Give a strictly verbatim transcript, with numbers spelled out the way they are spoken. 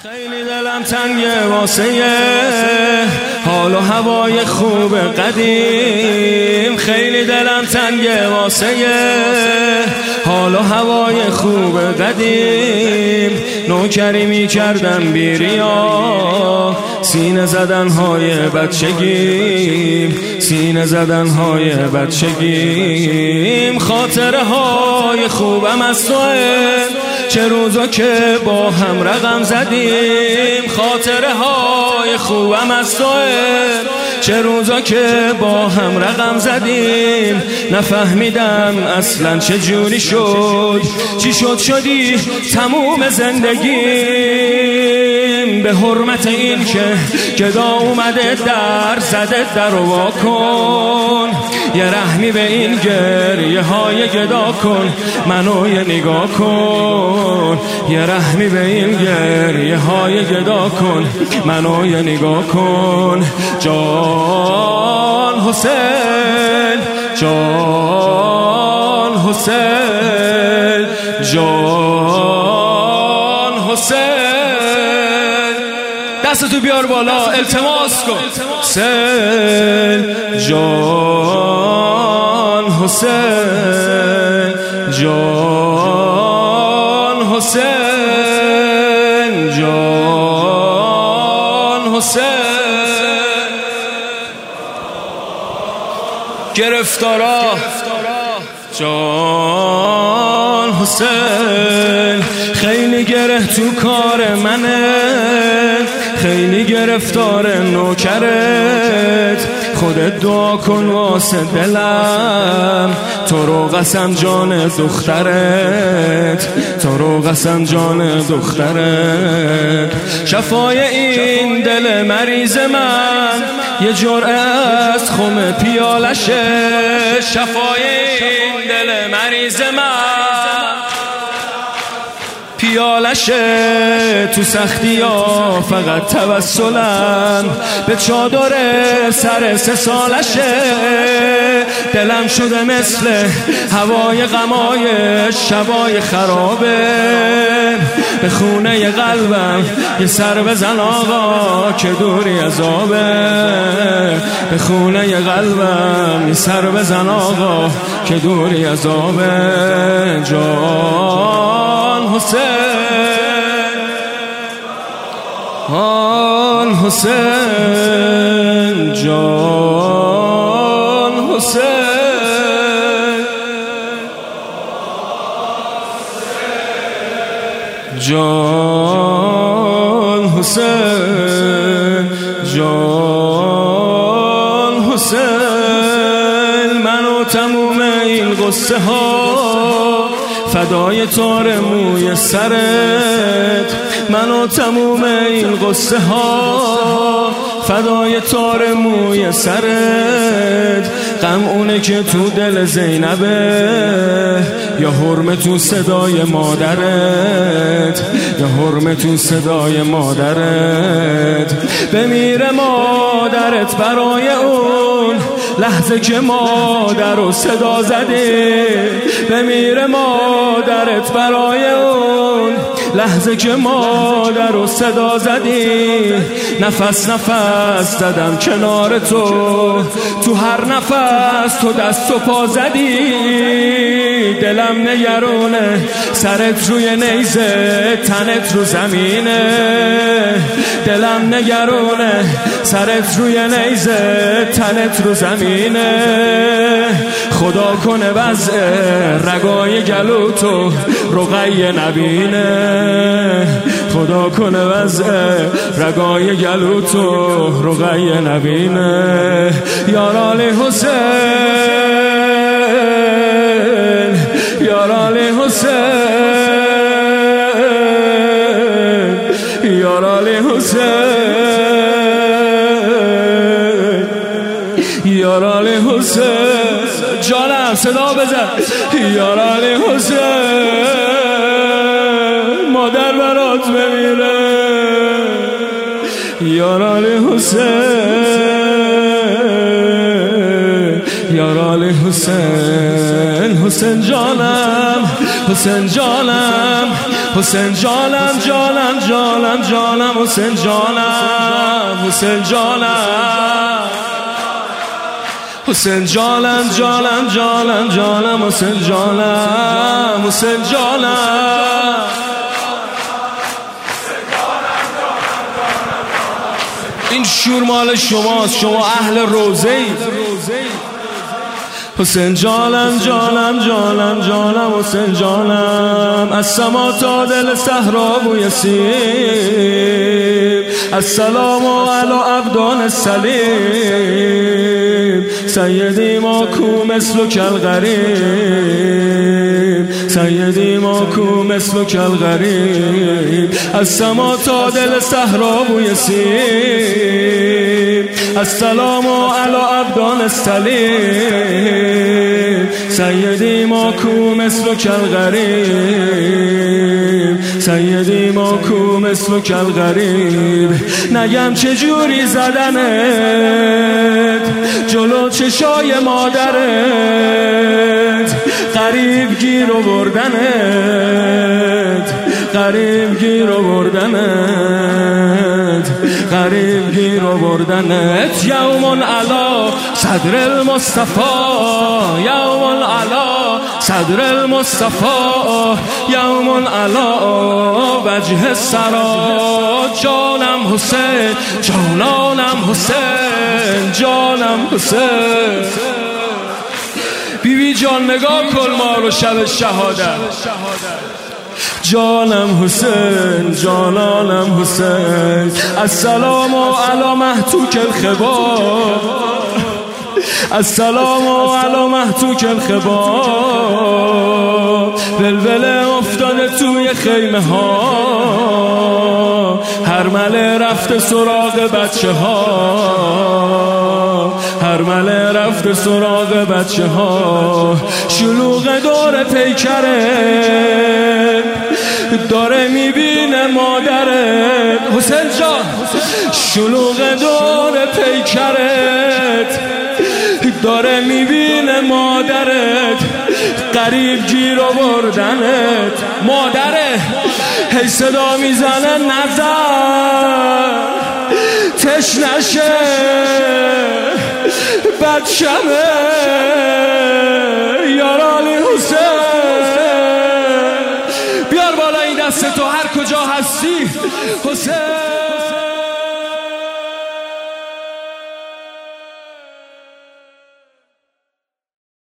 خیلی دلم تنگه واسه حال و هوای خوب قدیم. خیلی دلم تنگه واسه حال و هوای خوب قدیم. نوکری می کردم بیریا، سینه زدنهای بچگیم، سینه زدنهای بچگیم. خاطره های خوبم از توه، چه روزا که با هم رقم زدیم. خاطره های خوبم از توه، چه روزا که با هم رقم زدیم. نفهمیدم اصلا چه جوری شد، چی شد شدی تموم زندگیم. به حرمت این که گدا اومده در زده در و واکن، یه رحمی به این گریه های گدا کن، منو یه نگاه کن. یه رحمی به این گریه های گدا کن، منو یه نگاه کن. جان حسین، جان حسین، جان حسین. دستتو بیار بالا التماس کن. حسین جان حسین، جان حسین، جان حسین. گرفتارا جان حسین، خیلی گره تو کار منه، خیلی گرفتار نوکرت. خودت دعا کن واسه دلم، تو رو قسم جان دخترت، تو رو قسم جان دخترت. شفای این دل مریض من یه جرعه از خم پیالشه. شفای این دل مریض من پیالشه. تو سختی ها فقط توسلم به چادر سر سه سالشه. دلم شده مثل هوای غمای شبای خرابه. به خونه قلبم یه سر بزن آقا که دوری عذابه. به خونه قلبم یه سر بزن آقا که دوری عذابه. جان حسین، جان حسین، جان حسین، جان حسین، جان حسین. من و تموم این قصه ها فدای تار موی سرت. من و تموم این قصه ها فدای تار موی سرت. غم اونه که تو دل زینبه، یا حرم تو صدای مادرت، یا حرم تو صدای مادرت. بمیره مادرت برای اون لحظه که مادر رو صدا زده. بمیره مادرت برای اون لحظه که مادر رو صدا زدی. نفس نفس زدم کنار تو، تو هر نفس تو دست و پا زدی. دلم نگرونه سرت روی نیزه، تنت رو زمینه. دلم نگرونه سرت روی نیزه، تنت رو زمینه. خدا کنه وضع رگای گلوتو رقیه نبینه. خدا کنه وضع رگای گلوتو رقیه نبینه. یارال حسین، یارال حسین، یارال حسین، یارال حسین. جانم صدا بزن. یارال حسین، مادر برات بمیره. یارال حسین، یارال حسین، حسین جانم حسین جانم حسین جانم جانم جانم جانم حسین جانم حسین جانم حسین جانم جانم جانم جانم حسین جانم حسین جانم این شور مال شماست، شما اهل روزه اید. حسین جانم جانم جانم جانم حسین جانم از سما تا دل صحرا بوی سیب السلام علی عبدان السلیم سیدی ما کو مثل کل غریب سیدی ما کو مثل کل غریب از سما تا دل صحرا بوی سیب السلام علی عبدان السلیم سیدی ما کو مثل کل غریب سیدی ما کو مثل کل غریب نگم چجوری زدنت جلو چشای مادرت غریب گیر و بردنت غریب گیر و بردنت غریب گیر و بردنت یوم علا صدر المصطفى یوم علا صدر المصطفى یوم علا وجه سرا جانم حسین جانانم حسین جانم حسین بی بی جان نگاه کن ما رو شب شهادت جانم حسین جانانم حسین السلام علی محتوک الخبا السلام علی محتوک الخبا بلبل افتاده توی خیمه ها هرمله رفته سراغ بچه ها هرمله رفته سراغ بچه ها شلوغ دور پیکره داره میبینه مادرت حسین جان شلوغ دور پیکرت داره میبینه مادرت قریب گیر آوردنت مادره هی صدا میزنه نظر تشنشه بچمه یارانی حسین بیار بالا این دست تو هر کجا هستی حسین